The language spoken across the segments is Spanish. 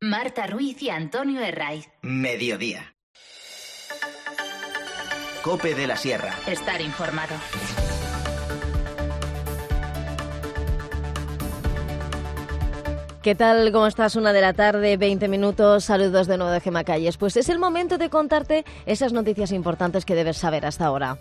Marta Ruiz y Antonio Herraiz. Mediodía. COPE de la Sierra. Estar informado. ¿Qué tal? ¿Cómo estás? 1 de la tarde, 20 minutos. Saludos de nuevo de Gemma Calles. Pues es el momento de contarte esas noticias importantes que debes saber hasta ahora.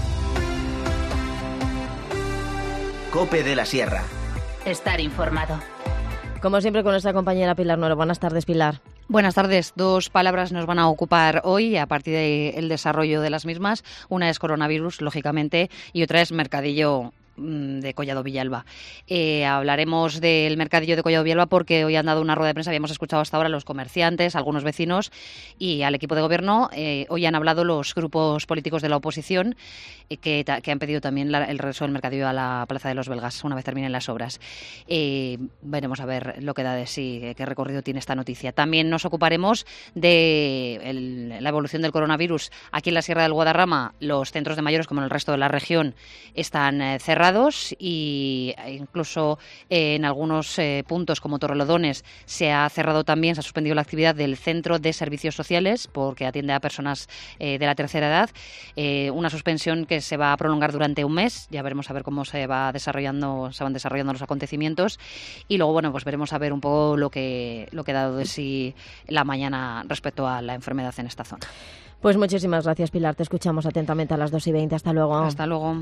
COPE de la Sierra. Estar informado. Como siempre con nuestra compañera Pilar Nuero. Buenas tardes, Pilar. Buenas tardes. 2 palabras nos van a ocupar hoy a partir del desarrollo de las mismas. Una es coronavirus, lógicamente, y otra es mercadillo de Collado Villalba. Hablaremos del mercadillo de Collado Villalba porque hoy han dado una rueda de prensa, habíamos escuchado hasta ahora a los comerciantes, algunos vecinos y al equipo de gobierno. Hoy han hablado los grupos políticos de la oposición que han pedido también el regreso del mercadillo a la Plaza de los Belgas una vez terminen las obras. Veremos a ver lo que da de sí, qué recorrido tiene esta noticia. También nos ocuparemos de la evolución del coronavirus. Aquí en la Sierra del Guadarrama, los centros de mayores, como en el resto de la región, están cerrados y incluso en algunos puntos como Torrelodones se ha cerrado también, se ha suspendido la actividad del Centro de Servicios Sociales porque atiende a personas de la tercera edad. Una suspensión que se va a prolongar durante un mes. Ya veremos a ver cómo se van desarrollando los acontecimientos y luego pues veremos a ver un poco lo que ha dado de sí la mañana respecto a la enfermedad en esta zona. Pues muchísimas gracias, Pilar. Te escuchamos atentamente a las 2:20. Hasta luego. Hasta luego.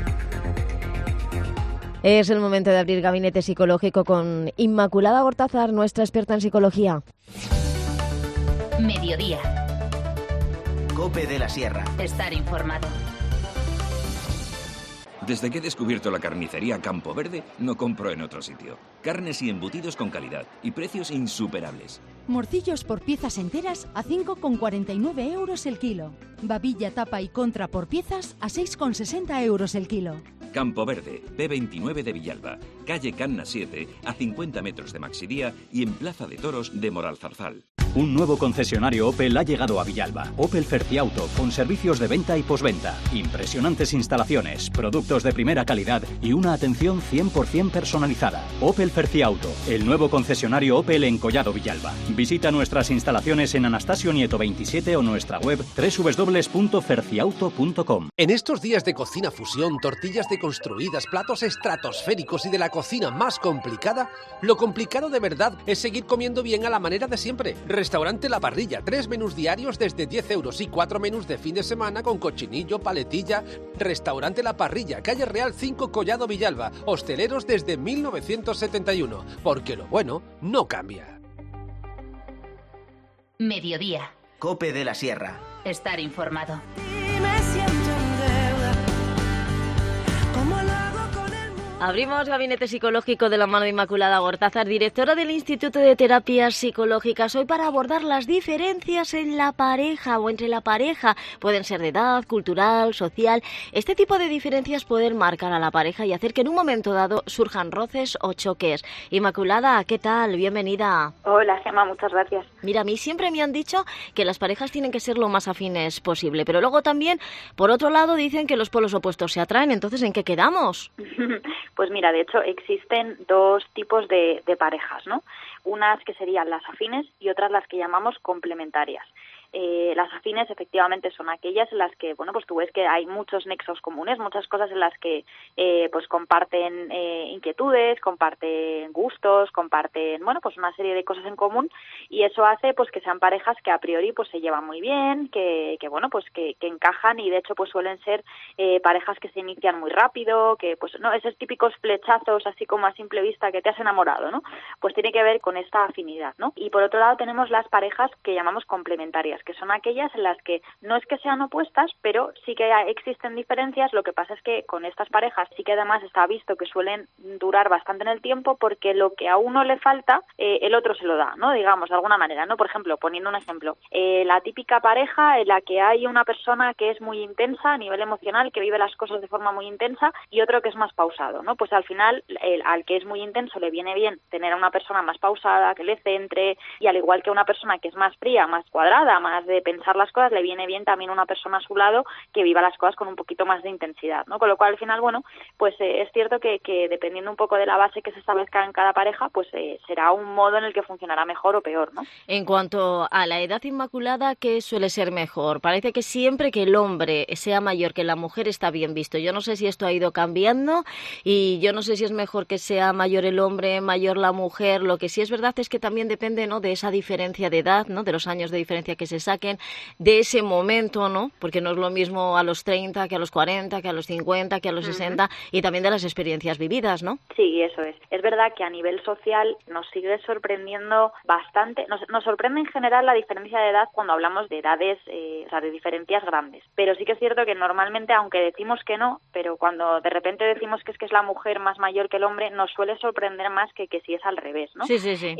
Es el momento de abrir Gabinete Psicológico con Inmaculada Gortázar, nuestra experta en psicología. Mediodía. COPE de la Sierra. Estar informado. Desde que he descubierto la carnicería Campo Verde, no compro en otro sitio. Carnes y embutidos con calidad y precios insuperables. Morcillos por piezas enteras a 5,49 euros el kilo. Babilla, tapa y contra por piezas a 6,60 euros el kilo. Campo Verde, P29 de Villalba, calle Canna 7, a 50 metros de Maxidía y en Plaza de Toros de Moralzarzal. Un nuevo concesionario Opel ha llegado a Villalba. Opel Ferciauto, con servicios de venta y posventa. Impresionantes instalaciones, productos de primera calidad y una atención 100% personalizada. Opel Ferciauto, el nuevo concesionario Opel en Collado Villalba. Visita nuestras instalaciones en Anastasio Nieto 27 o nuestra web www.ferciauto.com. En estos días de cocina fusión, tortillas deconstruidas, platos estratosféricos y de la cocina más complicada, lo complicado de verdad es seguir comiendo bien a la manera de siempre. Restaurante La Parrilla, 3 menús diarios desde 10 euros y 4 menús de fin de semana con cochinillo, paletilla. Restaurante La Parrilla, calle Real 5, Collado Villalba. Hosteleros desde 1971, porque lo bueno no cambia. Mediodía. COPE de la Sierra. Estar informado. Abrimos Gabinete Psicológico de la mano de Inmaculada Gortázar, directora del Instituto de Terapias Psicológicas, hoy para abordar las diferencias en la pareja o entre la pareja. Pueden ser de edad, cultural, social. Este tipo de diferencias pueden marcar a la pareja y hacer que en un momento dado surjan roces o choques. Inmaculada, ¿qué tal? Bienvenida. Hola, Gemma, muchas gracias. Mira, a mí siempre me han dicho que las parejas tienen que ser lo más afines posible, pero luego también, por otro lado, dicen que los polos opuestos se atraen. Entonces, ¿en qué quedamos? Pues mira, de hecho existen 2 tipos de parejas, ¿no? Unas que serían las afines y otras las que llamamos complementarias. Las afines efectivamente son aquellas en las que, pues tú ves que hay muchos nexos comunes, muchas cosas en las que pues comparten inquietudes, comparten gustos, comparten, pues una serie de cosas en común y eso hace pues que sean parejas que a priori pues se llevan muy bien, que encajan y de hecho pues suelen ser parejas que se inician muy rápido, que pues no esos típicos flechazos así como a simple vista que te has enamorado, ¿no? Pues tiene que ver con esta afinidad, ¿no? Y por otro lado tenemos las parejas que llamamos complementarias, que son aquellas en las que no es que sean opuestas, pero sí que existen diferencias. Lo que pasa es que con estas parejas sí que además está visto que suelen durar bastante en el tiempo porque lo que a uno le falta, el otro se lo da, ¿no? Digamos, de alguna manera, ¿no? Por ejemplo, poniendo un ejemplo, la típica pareja en la que hay una persona que es muy intensa a nivel emocional, que vive las cosas de forma muy intensa y otro que es más pausado, ¿no? Pues al final, al que es muy intenso le viene bien tener a una persona más pausada, que le centre, y al igual que una persona que es más fría, más cuadrada, más de pensar las cosas, le viene bien también una persona a su lado que viva las cosas con un poquito más de intensidad, ¿no? Con lo cual, al final, bueno, pues es cierto que dependiendo un poco de la base que se establezca en cada pareja, pues será un modo en el que funcionará mejor o peor, ¿no? En cuanto a la edad inmaculada, ¿qué suele ser mejor? Parece que siempre que el hombre sea mayor que la mujer está bien visto. Yo no sé si esto ha ido cambiando y yo no sé si es mejor que sea mayor el hombre, mayor la mujer. Lo que sí es verdad es que también depende, ¿no?, de esa diferencia de edad, ¿no?, de los años de diferencia que se saquen, de ese momento, ¿no?, porque no es lo mismo a los 30 que a los 40, que a los 50, que a los 60, y también de las experiencias vividas, ¿no? Sí, eso es. Es verdad que a nivel social nos sigue sorprendiendo bastante. Nos sorprende en general la diferencia de edad cuando hablamos de edades, o sea, de diferencias grandes. Pero sí que es cierto que normalmente, aunque decimos que no, pero cuando de repente decimos que es la mujer más mayor que el hombre, nos suele sorprender más que si es al revés, ¿no? Sí, sí, sí.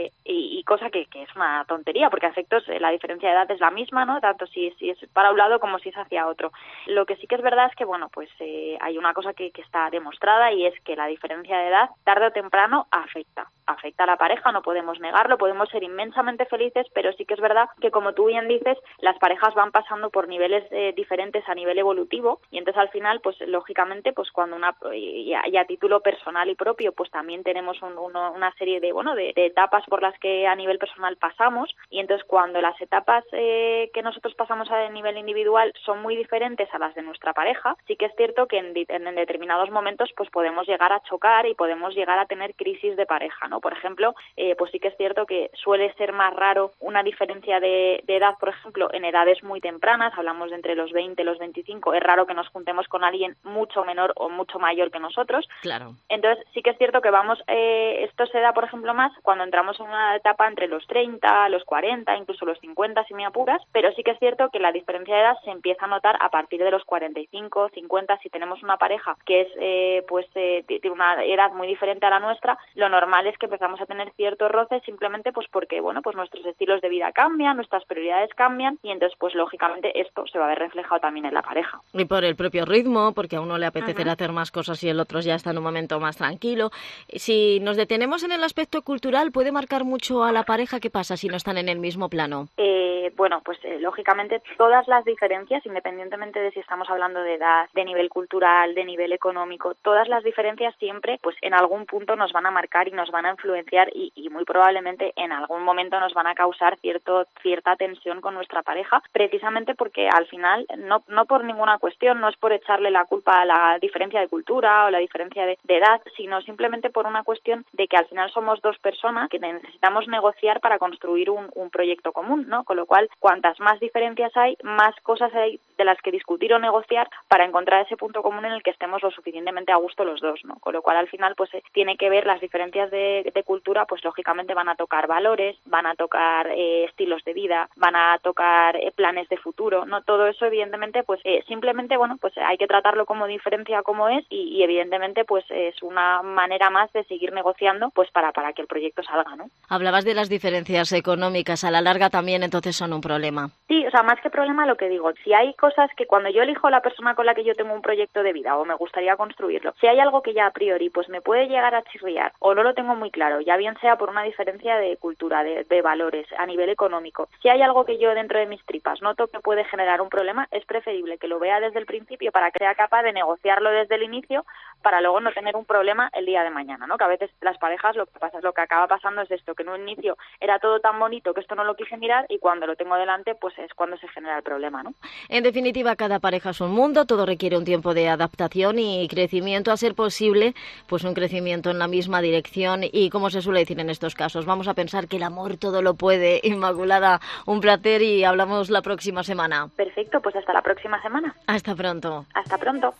Y cosa que es una tontería, porque a efectos la diferencia de edad es la misma, ¿no? Tanto si es para un lado como si es hacia otro. Lo que sí que es verdad es que, bueno, pues hay una cosa que está demostrada, y es que la diferencia de edad, tarde o temprano, afecta a la pareja, no podemos negarlo, podemos ser inmensamente felices, pero sí que es verdad que, como tú bien dices, las parejas van pasando por niveles diferentes a nivel evolutivo, y entonces al final, pues lógicamente, pues cuando y a título personal y propio, pues también tenemos una serie de etapas por las que a nivel personal pasamos, y entonces cuando las etapas que nosotros pasamos a nivel individual son muy diferentes a las de nuestra pareja, sí que es cierto que en determinados momentos pues podemos llegar a chocar y podemos llegar a tener crisis de pareja, ¿no? Por ejemplo, pues sí que es cierto que suele ser más raro una diferencia de edad, por ejemplo, en edades muy tempranas, hablamos de entre los 20 y los 25, es raro que nos juntemos con alguien mucho menor o mucho mayor que nosotros. Claro. Entonces sí que es cierto que esto se da, por ejemplo, más cuando entramos en una etapa entre los 30, los 40, incluso los 50 si me apuras, pero sí que es cierto que la diferencia de edad se empieza a notar a partir de los 45, 50, si tenemos una pareja que es tiene una edad muy diferente a la nuestra, lo normal es que empezamos a tener ciertos roces simplemente pues porque, bueno, pues nuestros estilos de vida cambian, nuestras prioridades cambian, y entonces pues lógicamente esto se va a ver reflejado también en la pareja. Y por el propio ritmo, porque a uno le apetecerá hacer más cosas y el otro ya está en un momento más tranquilo. Si nos detenemos en el aspecto cultural, ¿puede marcar mucho a la pareja? ¿Qué pasa si no están en el mismo plano? Bueno, pues lógicamente todas las diferencias, independientemente de si estamos hablando de edad, de nivel cultural, de nivel económico, todas las diferencias siempre pues en algún punto nos van a marcar y nos van a influenciar, y muy probablemente en algún momento nos van a causar cierta tensión con nuestra pareja, precisamente porque al final, no por ninguna cuestión, no es por echarle la culpa a la diferencia de cultura o la diferencia de edad, sino simplemente por una cuestión de que al final somos dos personas que necesitamos negociar para construir un proyecto común, ¿no? Con lo cual, cuantas más diferencias hay, más cosas hay de las que discutir o negociar para encontrar ese punto común en el que estemos lo suficientemente a gusto los dos, ¿no? Con lo cual, al final, pues tiene que ver las diferencias de cultura, pues lógicamente van a tocar valores, van a tocar estilos de vida, van a tocar planes de futuro, ¿no? Todo eso, evidentemente, pues simplemente, bueno, pues hay que tratarlo como diferencia como es, y evidentemente, pues es una manera más de seguir negociando, pues para que el proyecto salga, ¿no? Hablabas de las diferencias económicas, a la larga también entonces son un problema. Sí, o sea, más que problema, lo que digo, si hay cosas que cuando yo elijo la persona con la que yo tengo un proyecto de vida o me gustaría construirlo, si hay algo que ya a priori pues me puede llegar a chirriar o no lo tengo muy claro, ya bien sea por una diferencia de cultura, de valores, a nivel económico, si hay algo que yo dentro de mis tripas noto que puede generar un problema, es preferible que lo vea desde el principio para que sea capaz de negociarlo desde el inicio, para luego no tener un problema el día de mañana, ¿no? Que a veces las parejas lo que acaba pasando es esto, que en un inicio era todo tan bonito que esto no lo quise mirar, y cuando lo tengo delante pues es cuando se genera el problema, ¿no? En definitiva, cada pareja es un mundo, todo requiere un tiempo de adaptación y crecimiento, a ser posible, pues un crecimiento en la misma dirección, y como se suele decir en estos casos, vamos a pensar que el amor todo lo puede. Inmaculada, un placer, y hablamos la próxima semana. Perfecto, pues hasta la próxima semana. Hasta pronto. Hasta pronto.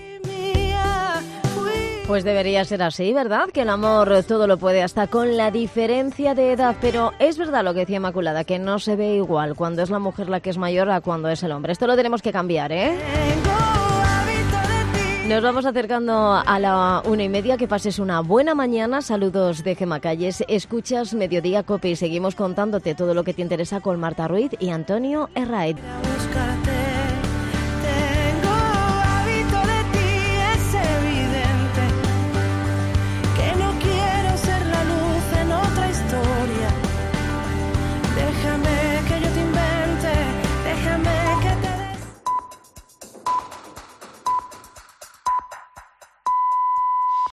Pues debería ser así, ¿verdad? Que el amor todo lo puede, hasta con la diferencia de edad. Pero es verdad lo que decía Inmaculada, que no se ve igual cuando es la mujer la que es mayor a cuando es el hombre. Esto lo tenemos que cambiar, ¿eh? Nos vamos acercando a la 1:30. Que pases una buena mañana. Saludos de Gemma Calles. Escuchas Mediodía Cope y seguimos contándote todo lo que te interesa con Marta Ruiz y Antonio Herraiz.